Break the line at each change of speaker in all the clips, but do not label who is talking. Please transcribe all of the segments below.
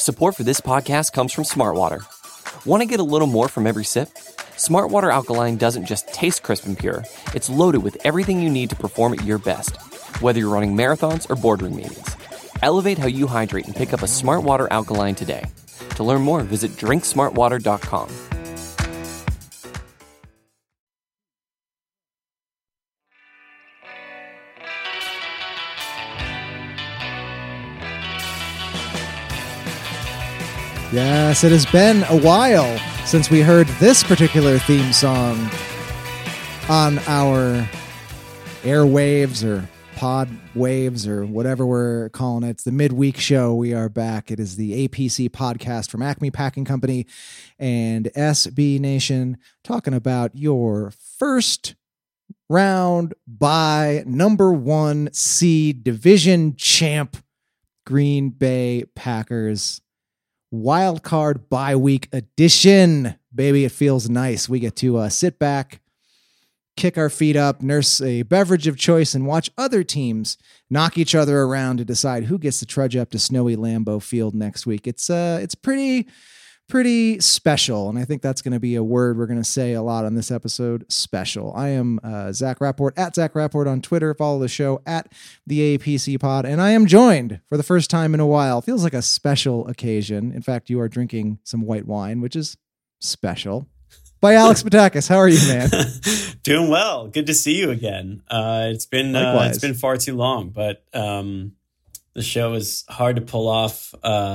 Support for this podcast comes from Smartwater. Want to get a little more from every sip? Smartwater Alkaline doesn't just taste crisp and pure, it's loaded with everything you need to perform at your best, whether you're running marathons or boardroom meetings. Elevate how you hydrate and pick up a Smartwater Alkaline today. To learn more, visit drinksmartwater.com.
Yes, it has been a while since we heard this particular theme song on our airwaves or pod waves or whatever we're calling it. It's the midweek show. We are back. It is the APC podcast from Acme Packing Company and SB Nation, talking about your first round bye number 1 seed division champ Green Bay Packers. Wild card bye week edition, baby. It feels nice. We get to sit back, kick our feet up, nurse a beverage of choice, and watch other teams knock each other around to decide who gets to trudge up to snowy Lambeau Field next week. It's pretty special, and I think that's going to be a word we're going to say a lot on this episode. Special. I am Zach Rapport at Zach Rapport on Twitter. Follow the show at the APC Pod, and I am joined for the first time in a while. Feels like a special occasion. In fact, you are drinking some white wine, which is special. By Alex Batakis. How are you, man?
Doing well. Good to see you again. It's been far too long, but the show is hard to pull off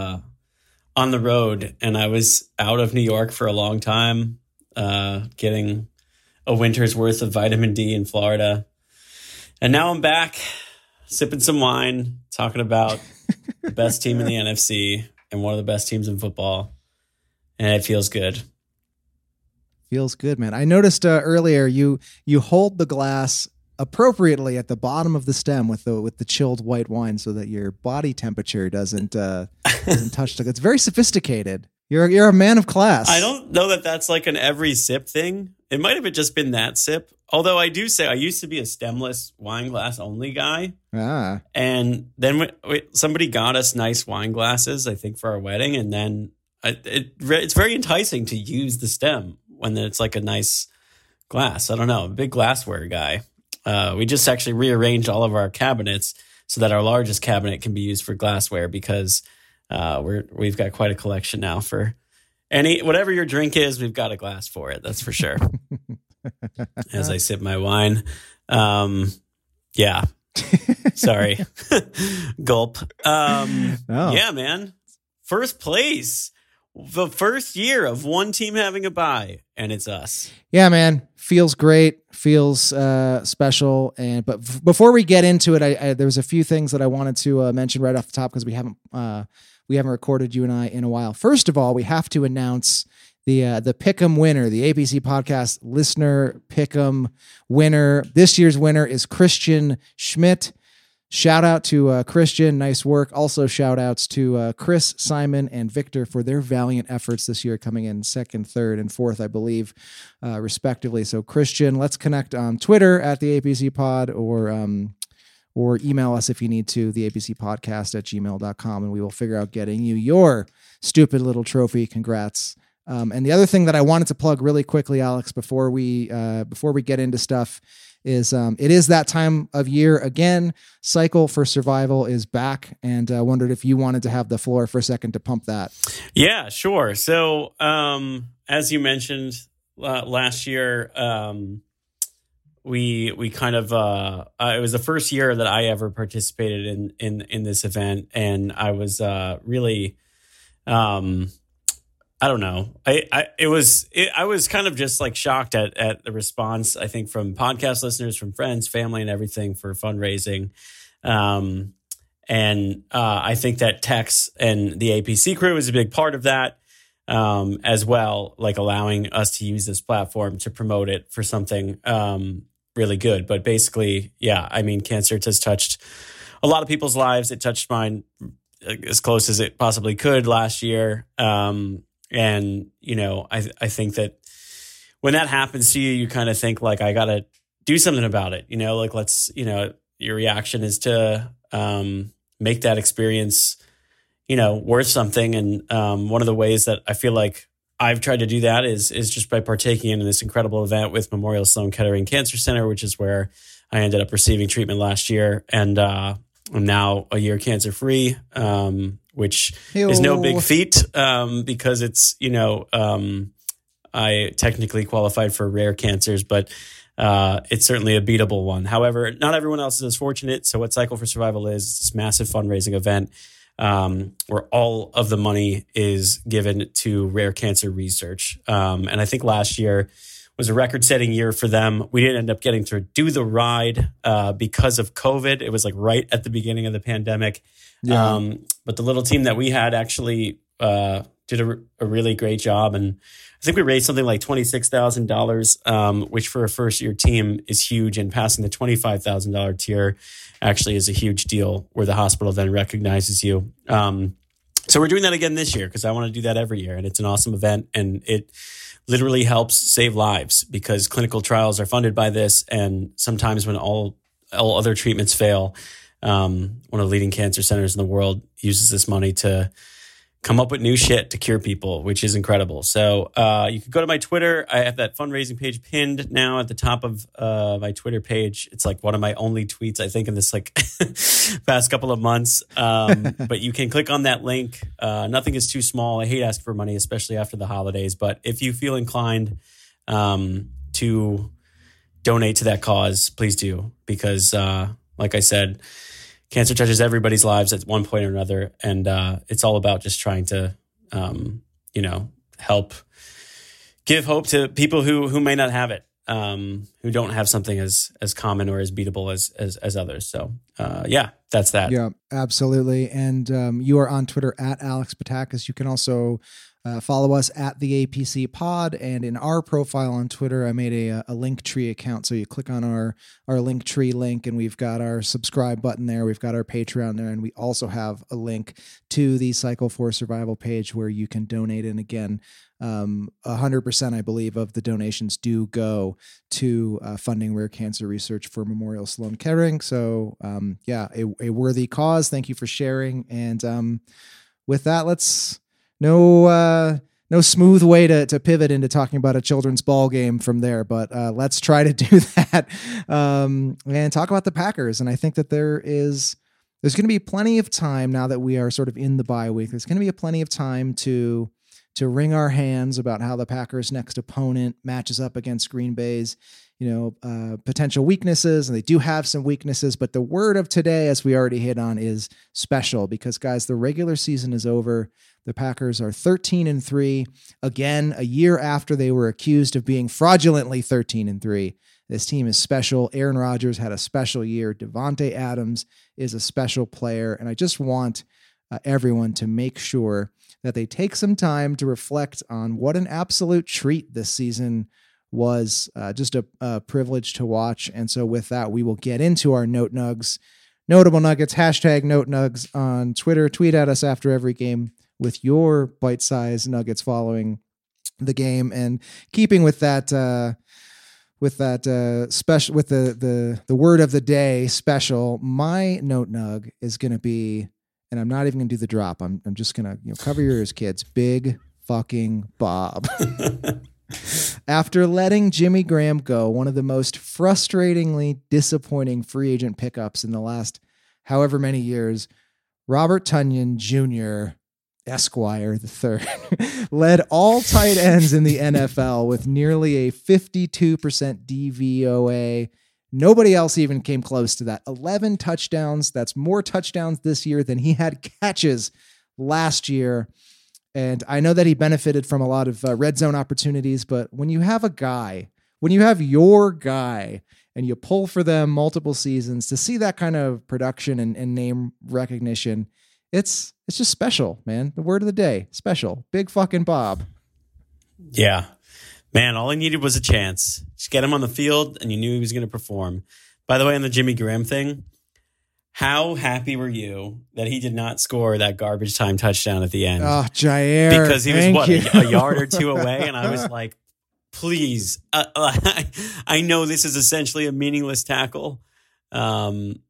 on the road, and I was out of New York for a long time, getting a winter's worth of vitamin D in Florida. And now I'm back sipping some wine, talking about the best team in the NFC and one of the best teams in football. And it feels good.
Feels good, man. I noticed earlier you hold the glass appropriately at the bottom of the stem with the chilled white wine so that your body temperature doesn't touch the. It's very sophisticated. You're a man of class.
I don't know that that's like an every sip thing. It might have just been that sip. Although I do say I used to be a stemless wine glass only guy. And then somebody got us nice wine glasses, I think, for our wedding, and then it's very enticing to use the stem when it's like a nice glass. I don't know, I'm a big glassware guy. We just actually rearranged all of our cabinets so that our largest cabinet can be used for glassware because we've got quite a collection now for whatever your drink is. We've got a glass for it. That's for sure. As I sip my wine. Yeah. Sorry. Gulp. Yeah, man. First place. The first year of one team having a bye, and it's us.
Yeah, man. Feels great. Feels special. But before we get into it, there was a few things that I wanted to mention right off the top because we haven't recorded, you and I, in a while. First of all, we have to announce the Pick'em winner, the APC Podcast listener Pick'em winner. This year's winner is Christian Schmidt. Shout out to Christian. Nice work. Also shout outs to Chris, Simon, and Victor for their valiant efforts this year, coming in 2nd, 3rd, and 4th, I believe, respectively. So Christian, let's connect on Twitter at the APC Pod or email us if you need to, the APC Podcast at gmail.com, and we will figure out getting you your stupid little trophy. Congrats. And the other thing that I wanted to plug really quickly, Alex, before we get into stuff, is it is that time of year again. Cycle for Survival is back, and I wondered if you wanted to have the floor for a second to pump that.
Yeah, sure. So as you mentioned last year, we kind of it was the first year that I ever participated in this event, and I was really I don't know. I was kind of just like shocked at the response, I think, from podcast listeners, from friends, family, and everything for fundraising. And I think that Tex and the APC crew is a big part of that as well, like allowing us to use this platform to promote it for something really good. But basically, yeah, I mean, cancer has touched a lot of people's lives. It touched mine as close as it possibly could last year. And, you know, I think that when that happens to you, you kind of think like, I got to do something about it, you know, like your reaction is to make that experience, worth something. And one of the ways that I feel like I've tried to do that is just by partaking in this incredible event with Memorial Sloan Kettering Cancer Center, which is where I ended up receiving treatment last year. And I'm now a year cancer-free, which is no big feat because it's, I technically qualified for rare cancers, but it's certainly a beatable one. However, not everyone else is as fortunate. So what Cycle for Survival is this massive fundraising event where all of the money is given to rare cancer research. And I think last year was a record-setting year for them. We didn't end up getting to do the ride because of COVID. It was like right at the beginning of the pandemic. Yeah. But the little team that we had actually did a really great job. And I think we raised something like $26,000, which for a first-year team is huge. And passing the $25,000 tier actually is a huge deal where the hospital then recognizes you. So we're doing that again this year because I want to do that every year. And it's an awesome event. And it literally helps save lives because clinical trials are funded by this. And sometimes when all other treatments fail, one of the leading cancer centers in the world uses this money to come up with new shit to cure people, which is incredible. So you can go to my Twitter. I have that fundraising page pinned now at the top of my Twitter page. It's like one of my only tweets, I think, in this like past couple of months. But you can click on that link. Nothing is too small. I hate asking for money, especially after the holidays. But if you feel inclined to donate to that cause, please do. Because like I said, cancer touches everybody's lives at one point or another. And it's all about just trying to, help give hope to people who may not have it, who don't have something as common or as beatable as others. So, that's that.
Yeah, absolutely. And you are on Twitter at Alex Patakis. You can also follow us at the APC pod, and in our profile on Twitter, I made a Linktree account. So you click on our Linktree link, and we've got our subscribe button there. We've got our Patreon there, and we also have a link to the Cycle for Survival page where you can donate. And again, 100%, I believe, of the donations do go to funding rare cancer research for Memorial Sloan Kettering. So, a worthy cause. Thank you for sharing. And with that, no smooth way to pivot into talking about a children's ball game from there, but let's try to do that and talk about the Packers. And I think that there's going to be plenty of time now that we are sort of in the bye week. There's going to be plenty of time to wring our hands about how the Packers' next opponent matches up against Green Bay's, potential weaknesses. And they do have some weaknesses, but the word of today, as we already hit on, is special because, guys, the regular season is over. The Packers are 13-3. Again, a year after they were accused of being fraudulently 13-3. This team is special. Aaron Rodgers had a special year. Devontae Adams is a special player. And I just want everyone to make sure that they take some time to reflect on what an absolute treat this season was. Just a privilege to watch. And so with that, we will get into our Note Nugs. Notable Nuggets, hashtag Note Nugs on Twitter. Tweet at us after every game with your bite-sized nuggets following the game. And keeping with that special, with the word of the day special, my Note Nug is going to be, and I'm not even going to do the drop. I'm just going to cover your ears, kids. Big fucking Bob. After letting Jimmy Graham go, one of the most frustratingly disappointing free agent pickups in the last however many years, Robert Tonyan Jr., Esquire III, led all tight ends in the NFL with nearly a 52% DVOA. Nobody else even came close to that. 11 touchdowns. That's more touchdowns this year than he had catches last year. And I know that he benefited from a lot of red zone opportunities, but when you have your guy and you pull for them multiple seasons, to see that kind of production and name recognition, it's just special, man. The word of the day, special. Big fucking Bob.
Yeah. Man, all he needed was a chance. Just get him on the field, and you knew he was going to perform. By the way, on the Jimmy Graham thing, how happy were you that he did not score that garbage time touchdown at the end?
Oh, Jair.
Because he was, a yard or two away, and I was like, please. I know this is essentially a meaningless tackle, but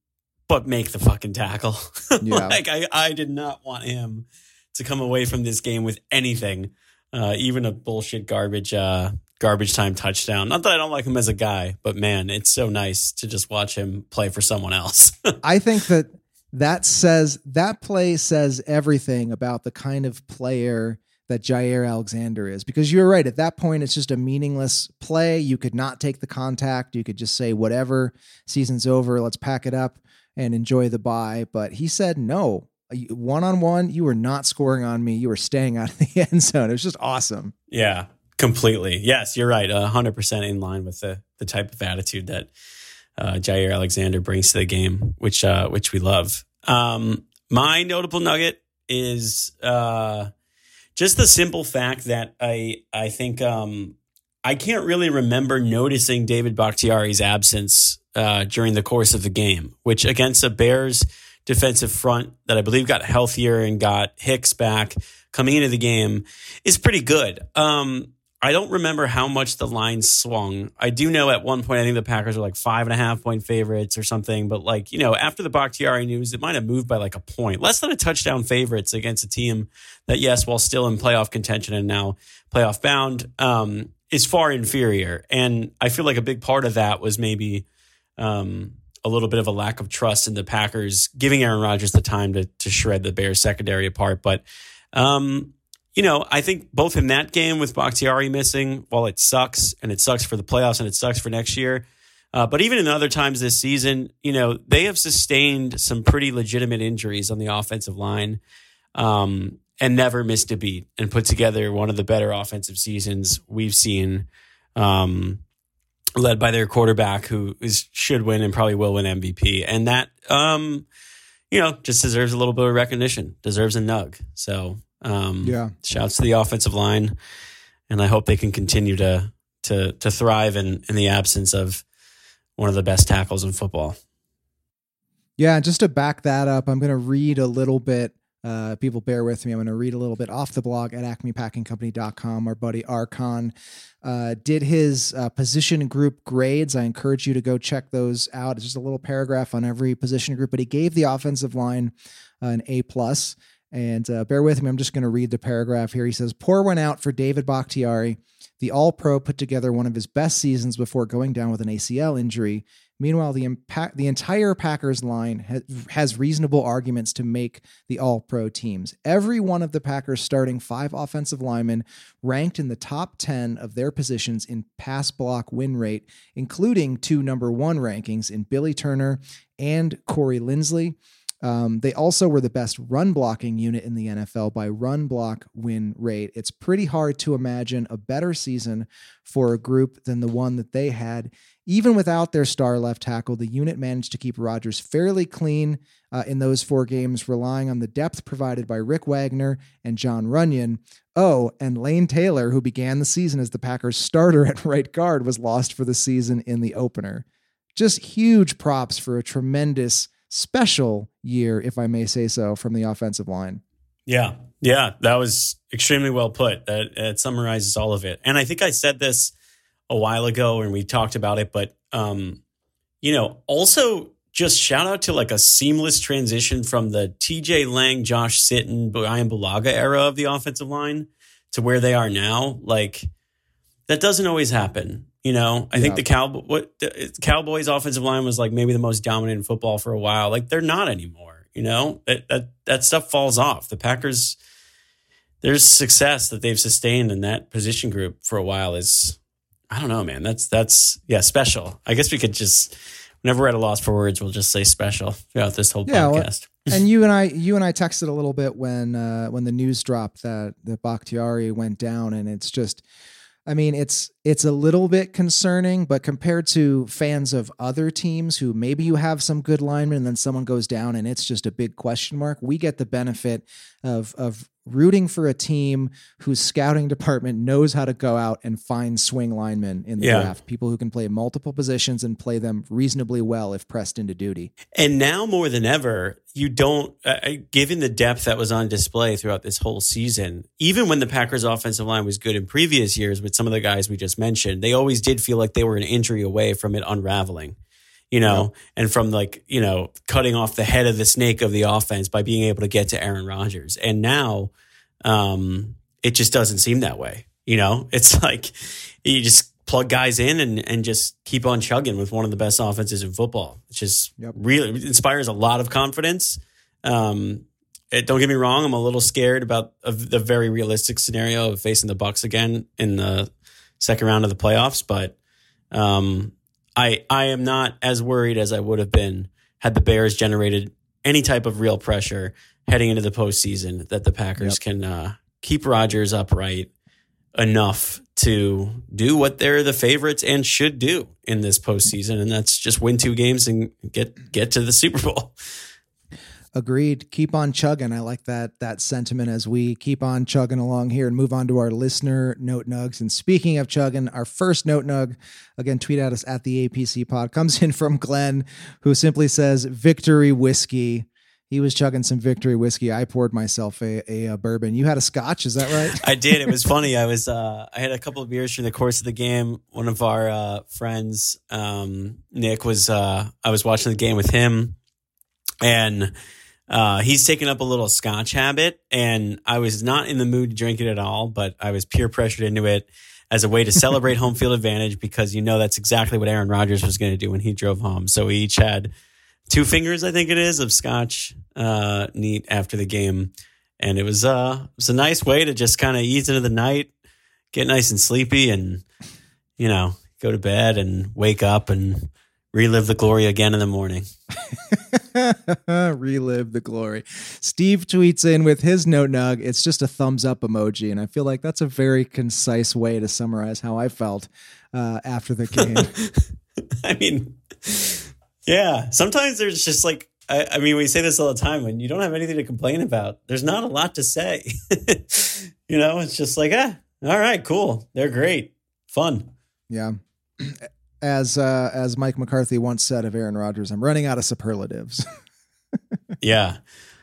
but make the fucking tackle.
Yeah.
Like I did not want him to come away from this game with anything, even a bullshit garbage time touchdown. Not that I don't like him as a guy, but man, it's so nice to just watch him play for someone else.
I think that play says everything about the kind of player that Jaire Alexander is, because you're right. At that point, it's just a meaningless play. You could not take the contact. You could just say, whatever, season's over. Let's pack it up and enjoy the bye. But he said, no, 1-on-1, you were not scoring on me. You were staying out of the end zone. It was just awesome.
Yeah, completely. Yes, you're right. 100% in line with the type of attitude that Jaire Alexander brings to the game, which we love. My notable nugget is just the simple fact that I think I can't really remember noticing David Bakhtiari's absence during the course of the game, which against a Bears defensive front that I believe got healthier and got Hicks back coming into the game is pretty good. I don't remember how much the line swung. I do know at one point, I think the Packers were like 5.5 point favorites or something. But like, after the Bakhtiari news, it might have moved by like a point, less than a touchdown favorites against a team that, yes, while still in playoff contention and now playoff bound, is far inferior. And I feel like a big part of that was maybe a little bit of a lack of trust in the Packers, giving Aaron Rodgers the time to shred the Bears secondary apart. But, I think both in that game with Bakhtiari missing, while it sucks, and it sucks for the playoffs and it sucks for next year, but even in other times this season, they have sustained some pretty legitimate injuries on the offensive line and never missed a beat and put together one of the better offensive seasons we've seen, led by their quarterback who should win and probably will win MVP. And that, just deserves a little bit of recognition, deserves a nug. So, shouts to the offensive line, and I hope they can continue to thrive in the absence of one of the best tackles in football.
Yeah, just to back that up, I'm going to read a little bit. People bear with me. I'm going to read a little bit off the blog at acmepackingcompany.com. Our buddy Archon did his position group grades. I encourage you to go check those out. It's just a little paragraph on every position group, but he gave the offensive line an A+. And bear with me, I'm just going to read the paragraph here. He says, "Pour one out for David Bakhtiari. The All-Pro put together one of his best seasons before going down with an ACL injury. Meanwhile, the entire Packers line has reasonable arguments to make the All-Pro teams. Every one of the Packers starting 5 offensive linemen ranked in the top 10 of their positions in pass block win rate, including 2 number 1 rankings in Billy Turner and Corey Linsley. They also were the best run blocking unit in the NFL by run block win rate. It's pretty hard to imagine a better season for a group than the one that they had. Even without their star left tackle, the unit managed to keep Rodgers fairly clean in those 4 games, relying on the depth provided by Rick Wagner and John Runyon. Oh, and Lane Taylor, who began the season as the Packers starter at right guard, was lost for the season in the opener. Just huge props for a tremendous special year, if I may say so, from the offensive line.
Yeah, that was extremely well put. That summarizes all of it. And I think I said this a while ago and we talked about it, but also just shout out to like a seamless transition from the TJ Lang, Josh Sitton, Brian Bulaga era of the offensive line to where they are now. Like, that doesn't always happen. I think the Cowboys offensive line was like maybe the most dominant in football for a while. Like, they're not anymore. That stuff falls off. The Packers, there's success that they've sustained in that position group for a while is, I don't know, man. That's special. I guess we could just, whenever we're at a loss for words, we'll just say special throughout this whole podcast.
Well, and you and I texted a little bit when the news dropped that Bakhtiari went down, and it's just, I mean, it's a little bit concerning, but compared to fans of other teams who maybe you have some good linemen and then someone goes down and it's just a big question mark, we get the benefit of rooting for a team whose scouting department knows how to go out and find swing linemen in the draft, people who can play multiple positions and play them reasonably well if pressed into duty.
And now more than ever, you don't, given the depth that was on display throughout this whole season, even when the Packers offensive line was good in previous years with some of the guys we just mentioned, they always did feel like they were an injury away from it unraveling. and from cutting off the head of the snake of the offense by being able to get to Aaron Rodgers. And now it just doesn't seem that way. It's like you just plug guys in and just keep on chugging with one of the best offenses in football, which is really inspires a lot of confidence. Don't get me wrong. I'm a little scared about the very realistic scenario of facing the Bucs again in the second round of the playoffs. But I am not as worried as I would have been had the Bears generated any type of real pressure heading into the postseason that the Packers can keep Rodgers upright enough to do what they're the favorites and should do in this postseason, and that's just win 2 games and get to the Super Bowl.
Agreed. Keep on chugging. I like that sentiment as we keep on chugging along here and move on to our listener note nugs. And speaking of chugging, our first note nug, again, tweet at us at the APC pod, comes in from Glenn, who simply says, "Victory whiskey." He was chugging some Victory whiskey. I poured myself a bourbon. You had a scotch, is that right?
I did. It was funny. I had a couple of beers during the course of the game. One of our friends, Nick, I was watching the game with him, and he's taken up a little scotch habit, and I was not in the mood to drink it at all, but I was peer pressured into it as a way to celebrate home field advantage, because that's exactly what Aaron Rodgers was going to do when he drove home. So we each had 2 fingers, I think it is, of scotch neat after the game. And it was a nice way to just kind of ease into the night, get nice and sleepy, and, go to bed and wake up and relive the glory again in the morning.
Relive the glory. Steve tweets in with his note nug. It's just a thumbs up emoji. And I feel like that's a very concise way to summarize how I felt after the game.
I mean... Yeah, sometimes there's just we say this all the time, when you don't have anything to complain about, there's not a lot to say. It's just like, all right, cool. They're great. Fun.
Yeah. As Mike McCarthy once said of Aaron Rodgers, I'm running out of superlatives.
Yeah.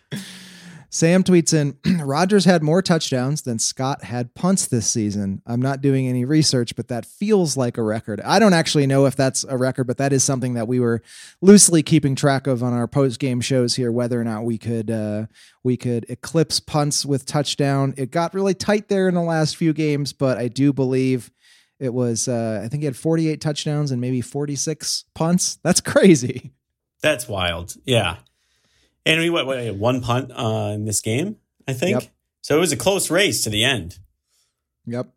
Sam tweets in, Rodgers had more touchdowns than Scott had punts this season. I'm not doing any research, but that feels like a record. I don't actually know if that's a record, but that is something that we were loosely keeping track of on our post-game shows here, whether or not we could eclipse punts with touchdown. It got really tight there in the last few games, but I do believe it was, I think he had 48 touchdowns and maybe 46 punts. That's crazy.
That's wild. Yeah. And we had 1 punt in this game, I think. Yep. So it was a close race to the end.
Yep.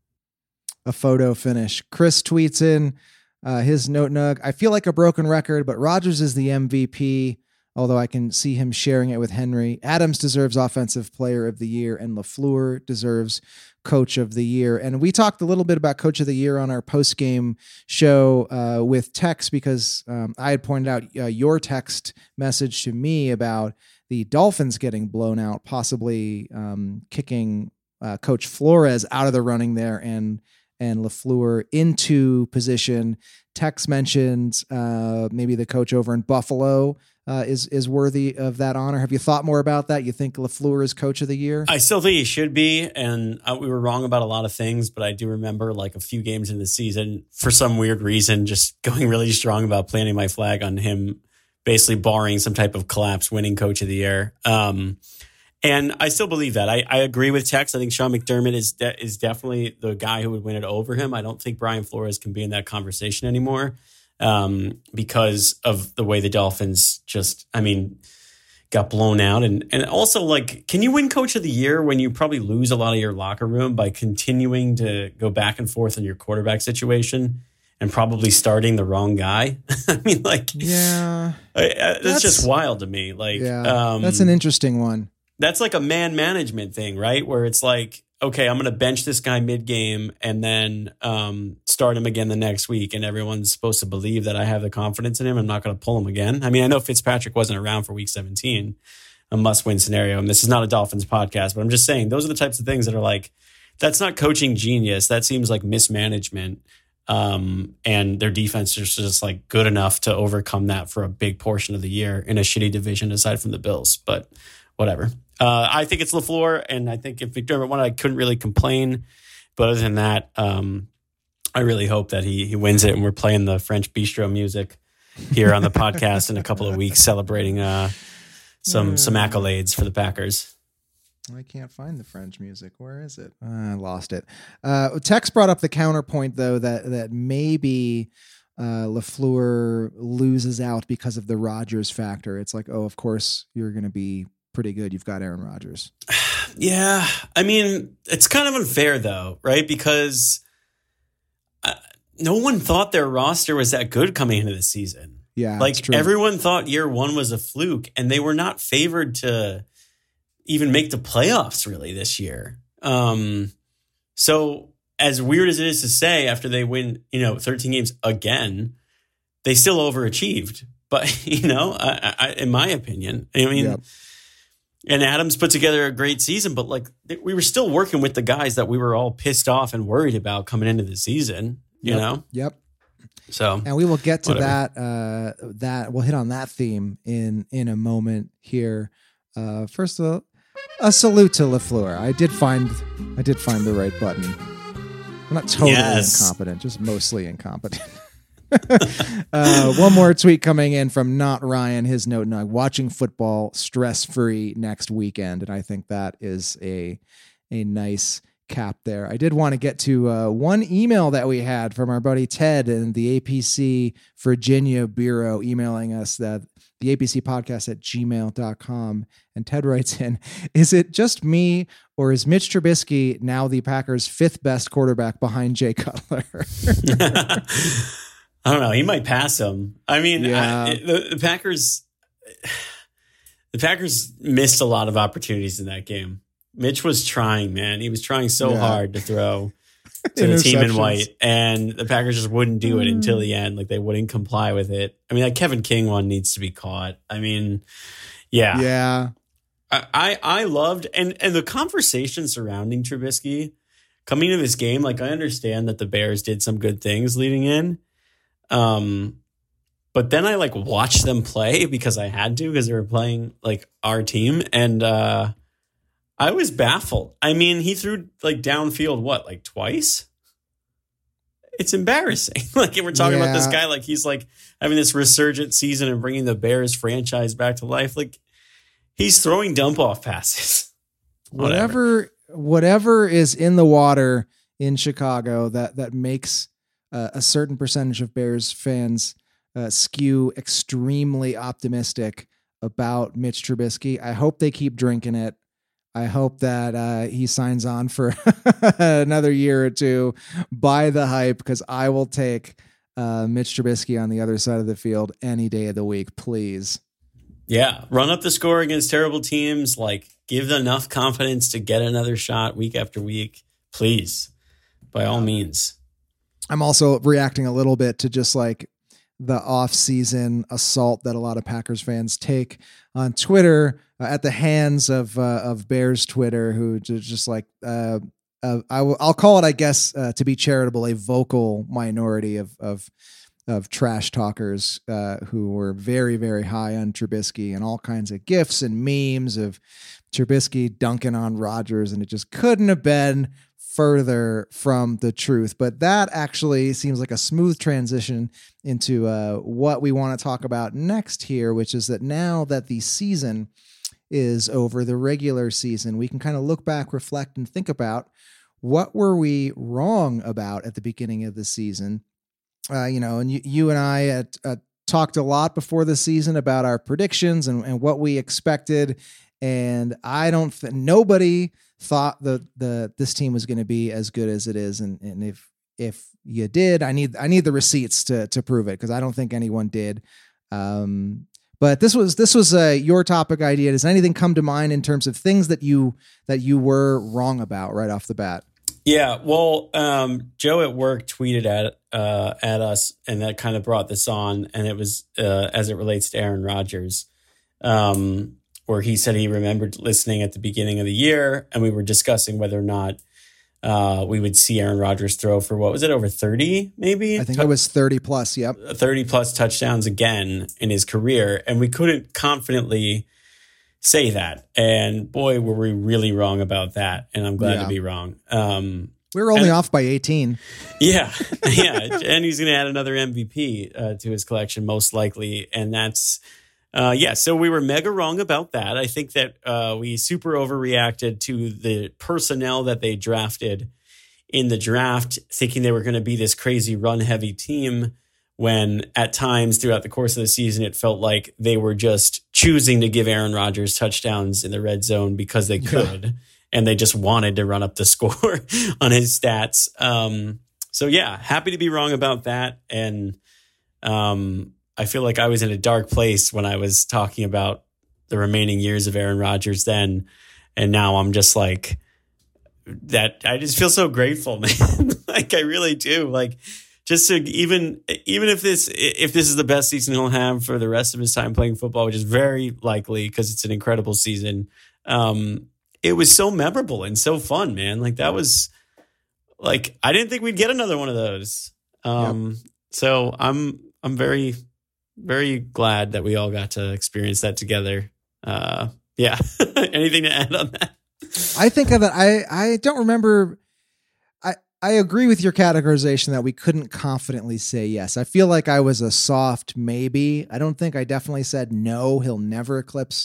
A photo finish. Chris tweets in his note nug. I feel like a broken record, but Rodgers is the MVP, although I can see him sharing it with Henry. Adams deserves Offensive Player of the Year, and LaFleur deserves Coach of the Year. And we talked a little bit about Coach of the Year on our post-game show with Tex, because I had pointed out your text message to me about the Dolphins getting blown out, possibly kicking Coach Flores out of the running there and LaFleur into position. Tex mentioned maybe the coach over in Buffalo is worthy of that honor. Have you thought more about that? You think LaFleur is Coach of the Year?
I still think he should be, and we were wrong about a lot of things, but I do remember a few games in the season, for some weird reason, just going really strong about planting my flag on him, basically barring some type of collapse, winning Coach of the Year. And I still believe that. I agree with Tex. I think Sean McDermott is definitely the guy who would win it over him. I don't think Brian Flores can be in that conversation anymore. Because of the way the Dolphins got blown out. And also, can you win Coach of the Year when you probably lose a lot of your locker room by continuing to go back and forth in your quarterback situation and probably starting the wrong guy?
Yeah,
that's just wild to me.
That's an interesting one.
That's like a man management thing, right? Where it's like, okay, I'm going to bench this guy mid-game and then start him again the next week. And everyone's supposed to believe that I have the confidence in him. I'm not going to pull him again. I mean, I know Fitzpatrick wasn't around for week 17, a must-win scenario. And this is not a Dolphins podcast, but I'm just saying those are the types of things that are that's not coaching genius. That seems like mismanagement. And their defense is just good enough to overcome that for a big portion of the year in a shitty division aside from the Bills. But whatever. I think it's LaFleur, and I think if McDermott won, I couldn't really complain. But other than that, I really hope that he wins it, and we're playing the French bistro music here on the podcast in a couple of weeks, celebrating some accolades for the Packers.
I can't find the French music. Where is it? I lost it. Tex brought up the counterpoint, though, that maybe LaFleur loses out because of the Rodgers factor. It's like, oh, of course you're going to be pretty good. You've got Aaron Rodgers.
Yeah. I mean, it's kind of unfair, though, right? Because no one thought their roster was that good coming into the season.
Yeah,
like everyone thought year one was a fluke, and they were not favored to even make the playoffs really this year. So as weird as it is to say, after they win, 13 games again, they still overachieved. But, in my opinion, I mean, yep. And Adams put together a great season, but like we were still working with the guys that we were all pissed off and worried about coming into the season, you know?
Yep.
So,
and we will get to that we'll hit on that theme in a moment here. First, a salute to LaFleur. I did find the right button. I'm not totally incompetent, just mostly incompetent. One more tweet coming in from Not Ryan. His note: watching football stress-free next weekend, and I think that is a nice cap there. I did want to get to one email that we had from our buddy Ted in the APC Virginia Bureau, emailing us that the APC podcast at gmail.com. And Ted writes in, is it just me or is Mitch Trubisky now the Packers' fifth best quarterback behind Jay Cutler?
I don't know. He might pass him. I mean, the Packers missed a lot of opportunities in that game. Mitch was trying, man. He was trying so hard to throw to the team in white, and the Packers just wouldn't do it until the end. Like, they wouldn't comply with it. I mean, that Kevin King one needs to be caught. I mean, yeah.
Yeah.
I loved, and the conversation surrounding Trubisky coming into this game, like, I understand that the Bears did some good things leading in. But then I watched them play because I had to, because they were playing our team, and I was baffled. I mean, he threw downfield, twice? It's embarrassing. We're talking about this guy he's having this resurgent season and bringing the Bears franchise back to life. He's throwing dump off passes.
Whatever is in the water in Chicago that makes a certain percentage of Bears fans skew extremely optimistic about Mitch Trubisky. I hope they keep drinking it. I hope that he signs on for another year or two. Buy the hype, because I will take Mitch Trubisky on the other side of the field any day of the week, please.
Yeah, run up the score against terrible teams. Give them enough confidence to get another shot week after week, please, by all means.
I'm also reacting a little bit to just the off-season assault that a lot of Packers fans take on Twitter at the hands of Bears Twitter, who just I'll call it, I guess, to be charitable, a vocal minority of trash talkers who were very, very high on Trubisky, and all kinds of GIFs and memes of Trubisky dunking on Rodgers, and it just couldn't have been further from the truth. But that actually seems like a smooth transition into what we want to talk about next here, which is that now that the season is over, the regular season, we can kind of look back, reflect, and think about what were we wrong about at the beginning of the season. And you and I talked a lot before the season about our predictions and what we expected. And I don't nobody thought this team was going to be as good as it is. And if you did, I need the receipts to prove it, because I don't think anyone did. But this was your topic idea. Does anything come to mind in terms of things that you were wrong about right off the bat?
Yeah, well, Joe at work tweeted at us, and that kind of brought this on, and it was as it relates to Aaron Rodgers, where he said he remembered listening at the beginning of the year, and we were discussing whether or not we would see Aaron Rodgers throw for, what was it, over 30 maybe?
I think it was 30 plus, yep.
30 plus touchdowns again in his career, and we couldn't confidently say that. And boy, were we really wrong about that. And I'm glad to be wrong.
We were only off by 18.
Yeah. And he's going to add another MVP to his collection, most likely. And that's, so we were mega wrong about that. I think that we super overreacted to the personnel that they drafted in the draft, thinking they were going to be this crazy run-heavy team, when at times throughout the course of the season, it felt like they were just choosing to give Aaron Rodgers touchdowns in the red zone because they could. Yeah. And they just wanted to run up the score on his stats. Happy to be wrong about that. And I feel like I was in a dark place when I was talking about the remaining years of Aaron Rodgers then. And now I'm just like that. I just feel so grateful, man. Like I really do. Like just to even if this is the best season he'll have for the rest of his time playing football, which is very likely because it's an incredible season. It was so memorable and so fun, man. Like that was like, I didn't think we'd get another one of those. So I'm very, very glad that we all got to experience that together. Anything to add on that?
I think of it. I don't remember. I agree with your categorization that we couldn't confidently say yes. I feel like I was a soft maybe. I don't think I definitely said no, he'll never eclipse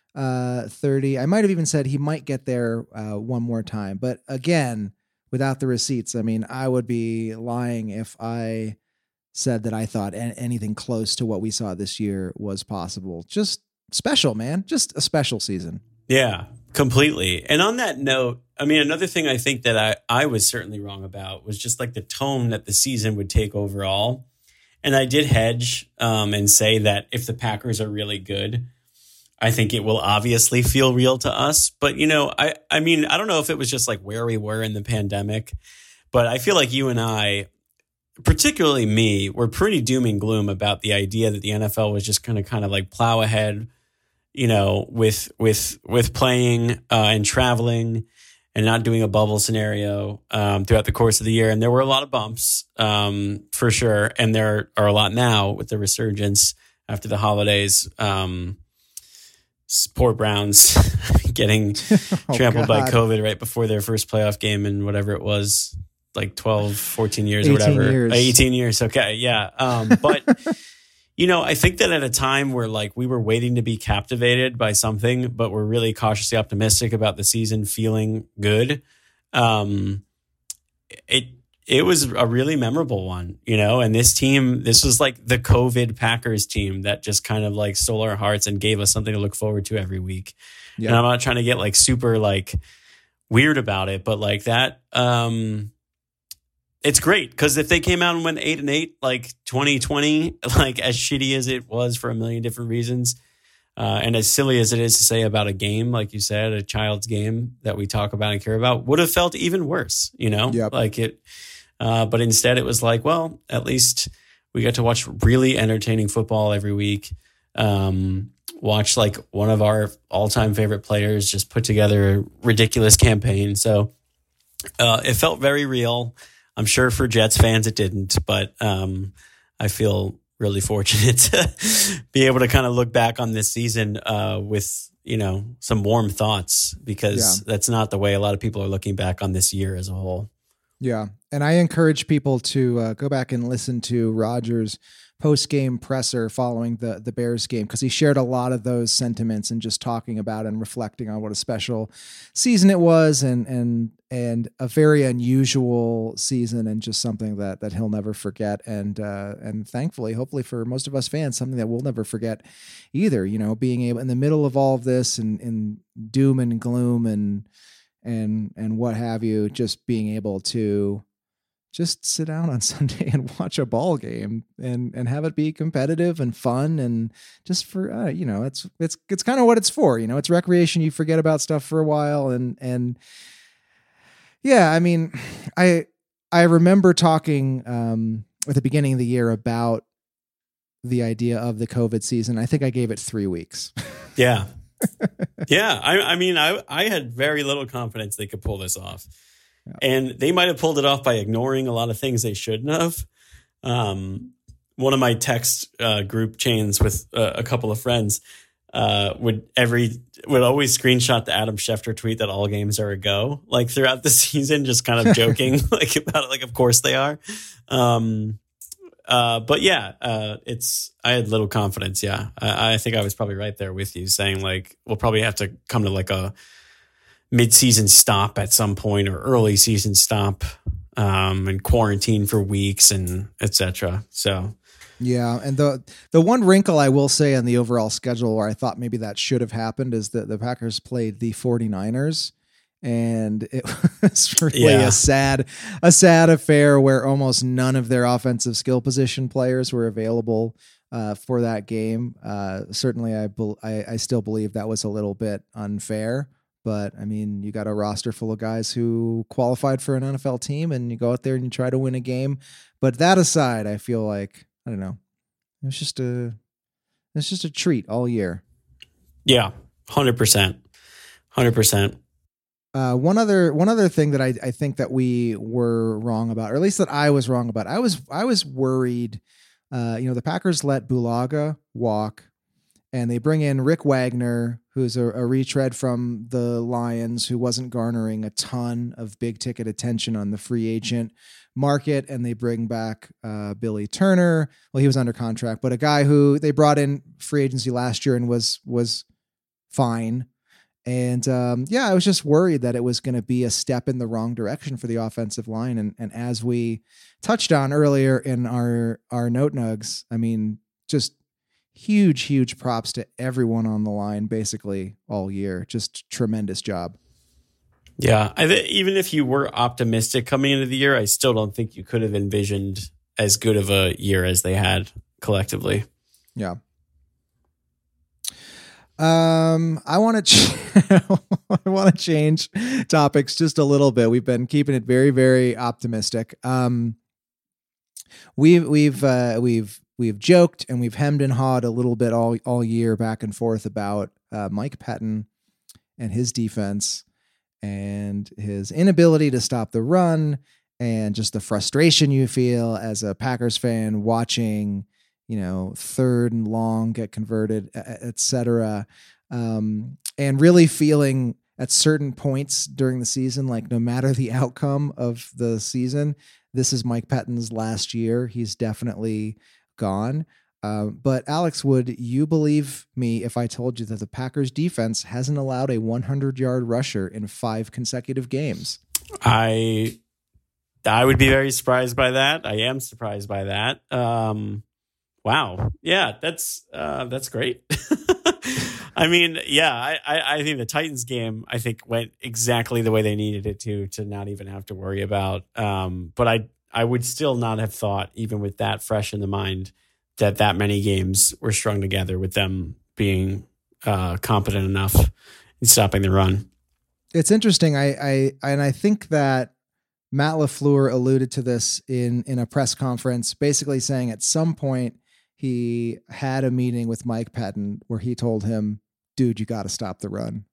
30. I might have even said he might get there one more time. But again, without the receipts, I mean, I would be lying if I said that I thought anything close to what we saw this year was possible. Just special, man. Just a special season.
Yeah, completely. And on that note, I mean, another thing I think that I was certainly wrong about was just like the tone that the season would take overall. And I did hedge and say that if the Packers are really good, I think it will obviously feel real to us. But, I mean, I don't know if it was just like where we were in the pandemic, but I feel like you and I, particularly me, were pretty doom and gloom about the idea that the NFL was just going to kind of like plow ahead, with playing and traveling and not doing a bubble scenario throughout the course of the year. And there were a lot of bumps for sure. And there are a lot now with the resurgence after the holidays. Poor Browns getting trampled by COVID right before their first playoff game in whatever it was, like 12, 14 years or whatever. 18 years. Okay. Yeah. But, I think that at a time where like we were waiting to be captivated by something, but we're really cautiously optimistic about the season feeling good. It was a really memorable one, and this was like the COVID Packers team that just kind of like stole our hearts and gave us something to look forward to every week. Yep. And I'm not trying to get like super like weird about it, but like that, it's great because if they came out and went 8-8, like 2020, like as shitty as it was for a million different reasons, and as silly as it is to say about a game, like you said, a child's game that we talk about and care about, would have felt even worse,
Yep.
like it. But instead it was like, well, at least we got to watch really entertaining football every week. Watch like one of our all-time favorite players just put together a ridiculous campaign. So it felt very real. I'm sure for Jets fans it didn't, but I feel really fortunate to be able to kind of look back on this season with, some warm thoughts, because that's not the way a lot of people are looking back on this year as a whole.
Yeah. And I encourage people to go back and listen to Rodgers' post-game presser following the Bears game, because he shared a lot of those sentiments and just talking about and reflecting on what a special season it was and a very unusual season, and just something that he'll never forget. And thankfully, hopefully for most of us fans, something that we'll never forget either, being able in the middle of all of this and doom and gloom and what have you, just being able to just sit down on Sunday and watch a ball game and have it be competitive and fun, and just for it's kind of what it's for. It's recreation. You forget about stuff for a while, and yeah, I mean, I remember talking at the beginning of the year about the idea of the COVID season. I think I gave it 3 weeks.
Yeah. Yeah. I mean, I had very little confidence they could pull this off. Yeah. And they might have pulled it off by ignoring a lot of things they shouldn't have. One of my text group chains with a couple of friends, would always screenshot the Adam Schefter tweet that all games are a go, like throughout the season, just kind of joking like about it, like of course they are. But yeah, I had little confidence. Yeah, I think I was probably right there with you, saying like we'll probably have to come to like a mid-season stop at some point, or early season stop, and quarantine for weeks and etc. So.
Yeah, and the one wrinkle I will say on the overall schedule where I thought maybe that should have happened is that the Packers played the 49ers, and it was really a sad affair where almost none of their offensive skill position players were available for that game. Certainly, I still believe that was a little bit unfair. But I mean, you got a roster full of guys who qualified for an NFL team, and you go out there and you try to win a game. But that aside, I feel like, I don't know, it's just a treat all year.
Yeah, 100%.
One other thing that I think that we were wrong about, or at least that I was wrong about, I was worried. The Packers let Bulaga walk, and they bring in Rick Wagner, who's a retread from the Lions, who wasn't garnering a ton of big ticket attention on the free agent market. And they bring back Billy Turner. Well, he was under contract, but a guy who they brought in free agency last year and was fine. And I was just worried that it was going to be a step in the wrong direction for the offensive line. And as we touched on earlier in our note nugs, I mean, just huge props to everyone on the line basically all year. Just tremendous job.
Yeah. Even if you were optimistic coming into the year, I still don't think you could have envisioned as good of a year as they had collectively.
Yeah. I want to change topics just a little bit. We've been keeping it very, very optimistic. We've joked and we've hemmed and hawed a little bit all year back and forth about Mike Pettine and his defense and his inability to stop the run, and just the frustration you feel as a Packers fan watching, third and long get converted, et cetera. And really feeling at certain points during the season, like no matter the outcome of the season, this is Mike Pettine's last year. He's definitely gone. But Alex, would you believe me if I told you that the Packers defense hasn't allowed a 100-yard rusher in 5 consecutive games?
I would be very surprised by that. I am surprised by that. Wow. Yeah, that's great. I mean, yeah, I think the Titans game, I think, went exactly the way they needed it to not even have to worry about. But I would still not have thought, even with that fresh in the mind, that many games were strung together with them being competent enough in stopping the run.
It's interesting. I think that Matt LaFleur alluded to this in a press conference, basically saying at some point he had a meeting with Mike Pettine where he told him, dude, you got to stop the run.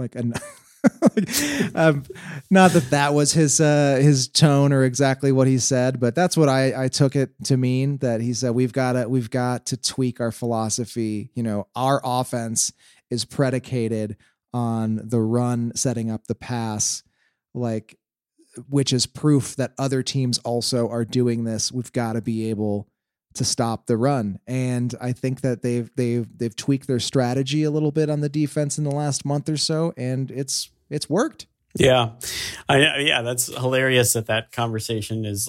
Not that was his tone or exactly what he said, but that's what I took it to mean, that he said, we've got to tweak our philosophy. Our offense is predicated on the run, setting up the pass, which is proof that other teams also are doing this. We've got to be able to stop the run. And I think that they've tweaked their strategy a little bit on the defense in the last month or so, and it's worked.
Yeah. That's hilarious that conversation is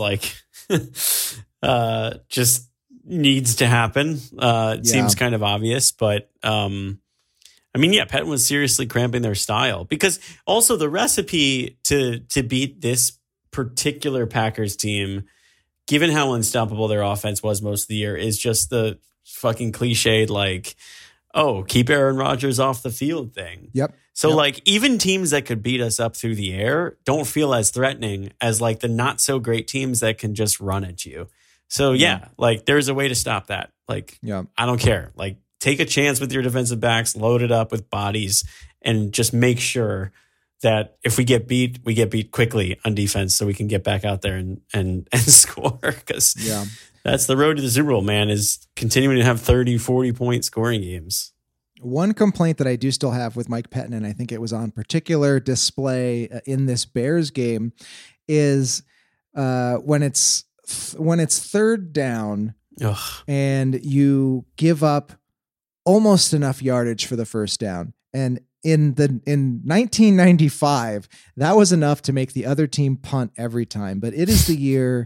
just needs to happen. It seems kind of obvious, but Pettine was seriously cramping their style, because also the recipe to beat this particular Packers team, given how unstoppable their offense was most of the year, is just the fucking cliched, keep Aaron Rodgers off the field thing.
Yep.
So even teams that could beat us up through the air don't feel as threatening as the not so great teams that can just run at you. So there's a way to stop that. I don't care. Take a chance with your defensive backs, load it up with bodies, and just make sure that if we get beat, we get beat quickly on defense so we can get back out there and score. Because that's the road to the Super Bowl, man, is continuing to have 30, 40-point scoring games.
One complaint that I do still have with Mike Pettine, and I think it was on particular display in this Bears game, is when it's third down and you give up almost enough yardage for the first down. And in 1995, that was enough to make the other team punt every time. But it is the year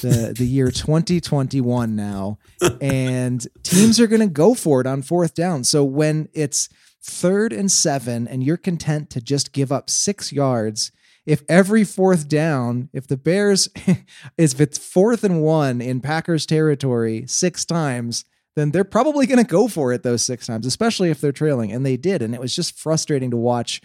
2021 now, and teams are going to go for it on fourth down. So when it's 3rd and 7 and you're content to just give up 6 yards, if every fourth down, if the Bears, if it's 4th and 1 in Packers territory 6 times, then they're probably going to go for it those 6 times, especially if they're trailing. And they did. And it was just frustrating to watch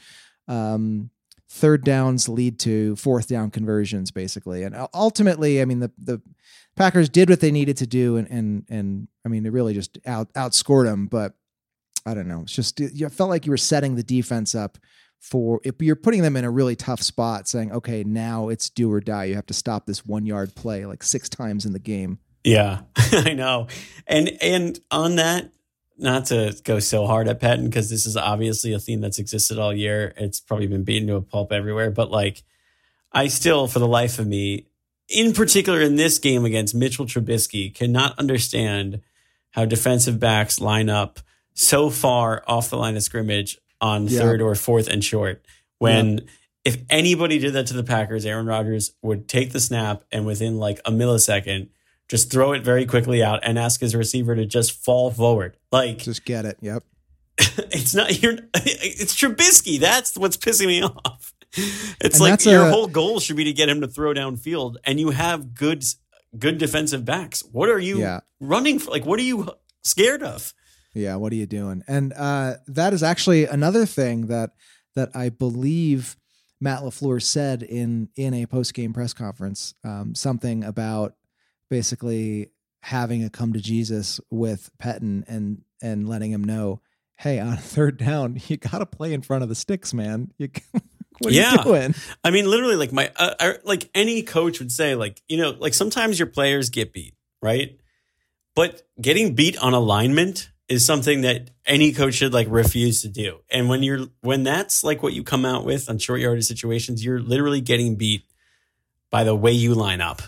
third downs lead to fourth down conversions, basically. And ultimately, I mean, the Packers did what they needed to do. And I mean, they really just outscored them. But I don't know. It's just, you felt like you were setting the defense up for, if you're putting them in a really tough spot, saying, okay, now it's do or die. You have to stop this 1 yard play like 6 times in the game.
Yeah, I know. And on that, not to go so hard at Pettine, because this is obviously a theme that's existed all year. It's probably been beaten to a pulp everywhere. But like, I still, for the life of me, in particular in this game against Mitchell Trubisky, cannot understand how defensive backs line up so far off the line of scrimmage on 3rd or 4th and short. When if anybody did that to the Packers, Aaron Rodgers would take the snap and within like a millisecond, just throw it very quickly out and ask his receiver to just fall forward. Like,
just get it. Yep.
It's Trubisky. That's what's pissing me off. It's like your whole goal should be to get him to throw downfield, and you have good defensive backs. What are you running for? Like, what are you scared of?
Yeah. What are you doing? And that is actually another thing that I believe Matt LaFleur said in a post-game press conference, something about basically having a come to Jesus with Pettine and letting him know, hey, on 3rd down, you got to play in front of the sticks, man. What are you doing?
I mean, literally, like like any coach would say, like, you know, like sometimes your players get beat, right? But getting beat on alignment is something that any coach should like refuse to do. And when that's like what you come out with on short yardage situations, you're literally getting beat by the way you line up.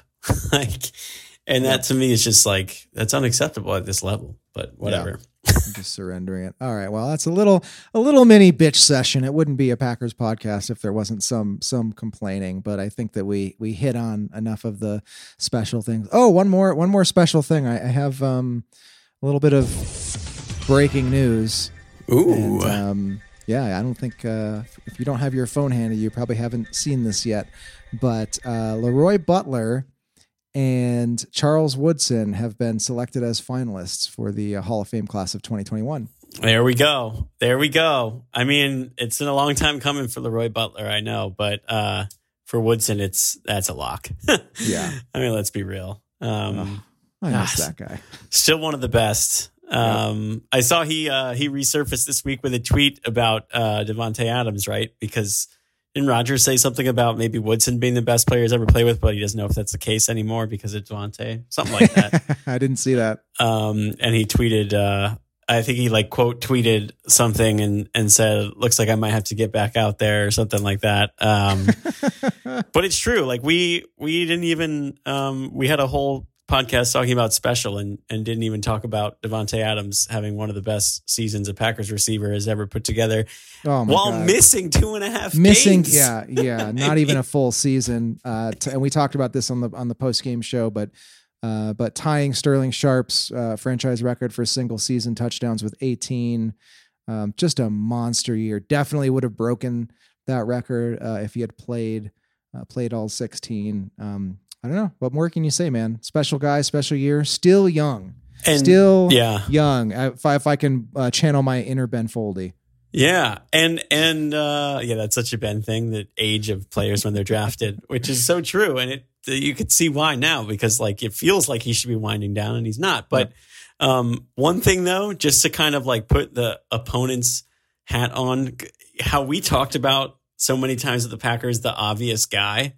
And that to me is just like, that's unacceptable at this level, but whatever.
I'm just surrendering it. All right. Well, that's a little mini bitch session. It wouldn't be a Packers podcast if there wasn't some complaining, but I think that we hit on enough of the special things. Oh, one more special thing. I have a little bit of breaking news.
Ooh.
And, I don't think if you don't have your phone handy, you probably haven't seen this yet, but Leroy Butler and Charles Woodson have been selected as finalists for the Hall of Fame class of 2021.
There we go. I mean, it's been a long time coming for Leroy Butler, I know, but for Woodson, that's a lock.
Yeah.
I mean, let's be real.
I miss that guy.
Still one of the best. I saw he resurfaced this week with a tweet about Davante Adams, right? Because didn't Rodgers say something about maybe Woodson being the best player he's ever played with, but he doesn't know if that's the case anymore because of Davante? Something like that.
I didn't see that.
And he tweeted, I think he like quote tweeted something and said, looks like I might have to get back out there or something like that. But it's true. Like we didn't even, we had a whole podcast talking about special and didn't even talk about Davante Adams having one of the best seasons a Packers receiver has ever put together while
God.
missing 2.5 games.
Yeah. Not even a full season. And we talked about this on the post-game show, but tying Sterling Sharp's franchise record for single season touchdowns with 18, just a monster year. Definitely would have broken that record if he had played all 16. I don't know. What more can you say, man? Special guy, special year, still young. Young. If I can channel my inner Ben Foldy.
Yeah. And that's such a Ben thing, the age of players when they're drafted, which is so true. And you could see why now, because like it feels like he should be winding down and he's not. But one thing though, just to kind of like put the opponent's hat on, how we talked about so many times with the Packers, the obvious guy.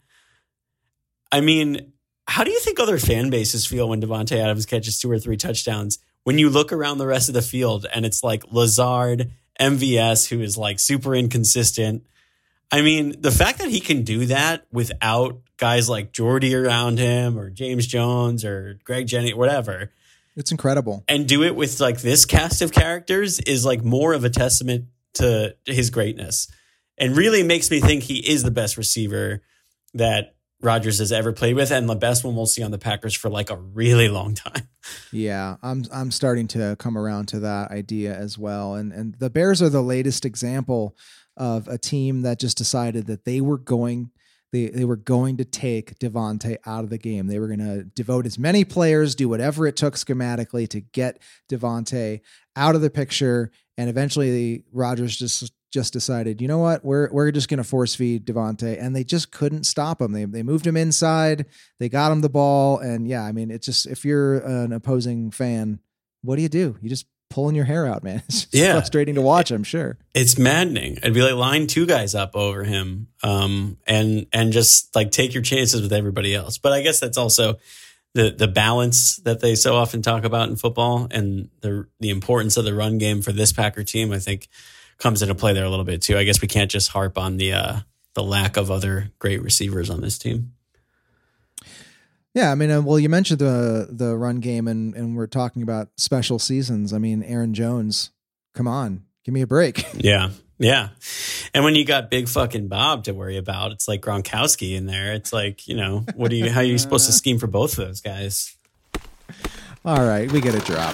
I mean, how do you think other fan bases feel when Davante Adams catches 2 or 3 touchdowns when you look around the rest of the field and it's like Lazard, MVS, who is like super inconsistent. I mean, the fact that he can do that without guys like Jordy around him or James Jones or Greg Jennings, whatever.
It's incredible.
And do it with like this cast of characters is like more of a testament to his greatness, and really makes me think he is the best receiver that Rodgers has ever played with, and the best one we'll see on the Packers for like a really long time.
Yeah, I'm starting to come around to that idea as well. And the Bears are the latest example of a team that just decided that they were going to take Devontae out of the game. They were going to devote as many players, do whatever it took schematically to get Devontae out of the picture. And eventually Rodgers just decided, you know what, we're just going to force feed Devontae, and they just couldn't stop him. They moved him inside, they got him the ball. And yeah, I mean, it's just, if you're an opposing fan, what do? You just pulling your hair out, man. It's frustrating to watch, I'm sure.
It's maddening. I'd be like, line two guys up over him, and just like take your chances with everybody else. But I guess that's also the balance that they so often talk about in football, and the importance of the run game for this Packer team, I think, comes into play there a little bit too. I guess we can't just harp on the lack of other great receivers on this team.
Yeah, I mean, well, you mentioned the run game, and we're talking about special seasons. I mean, Aaron Jones, come on, give me a break.
Yeah. And when you got big fucking Bob to worry about, it's like Gronkowski in there. It's like, how are you supposed to scheme for both of those guys?
All right, we get a drop.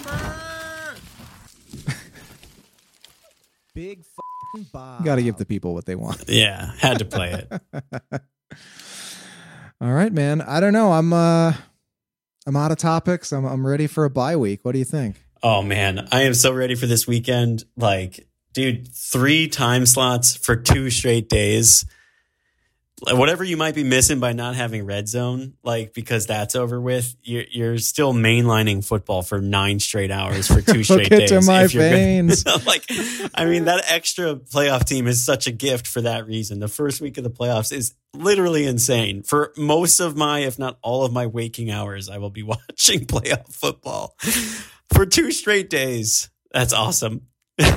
Big fucking Bob. Got to give the people what they want.
Yeah, had to play it.
All right, man. I don't know. I'm out of topics. I'm ready for a bye week. What do you think?
Oh man, I am so ready for this weekend. Like, dude, 3 time slots for 2 straight days. Whatever you might be missing by not having Red Zone, like, because that's over with, you're still mainlining football for 9 straight hours for 2 straight days.
Look into my veins.
Like, I mean, that extra playoff team is such a gift for that reason. The first week of the playoffs is literally insane. For most of my, if not all of my waking hours, I will be watching playoff football for 2 straight days. That's awesome.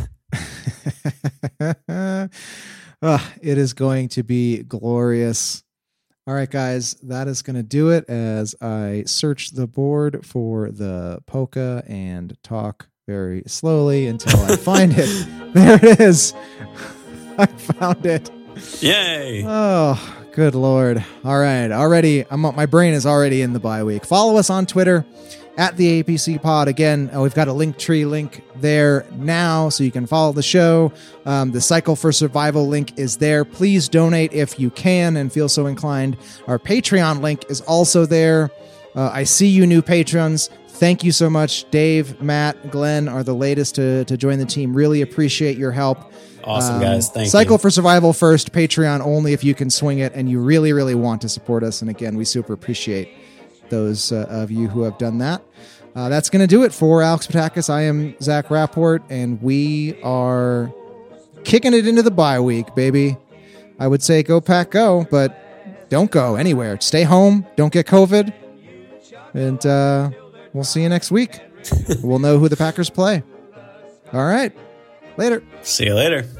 It is going to be glorious. All right, guys, that is going to do it as I search the board for the polka and talk very slowly until I find it. There it is. I found it.
Yay.
Oh, good Lord. All right. Already, my brain is already in the bye week. Follow us on Twitter at the APC Pod. Again, we've got a Linktree link there now, so you can follow the show. The Cycle for Survival link is there. Please donate if you can and feel so inclined. Our Patreon link is also there. I see you new patrons. Thank you so much. Dave, Matt, Glenn are the latest to join the team. Really appreciate your help.
Awesome, guys. Thank you.
Cycle for Survival first, Patreon only if you can swing it and you really, really want to support us. And again, we super appreciate those of you who have done that. That's going to do it for Alex Patakis. I am Zach Rapport, and we are kicking it into the bye week, baby. I would say go Pack go, but don't go anywhere. Stay home. Don't get COVID. And we'll see you next week. We'll know who the Packers play. All right. Later.
See you later.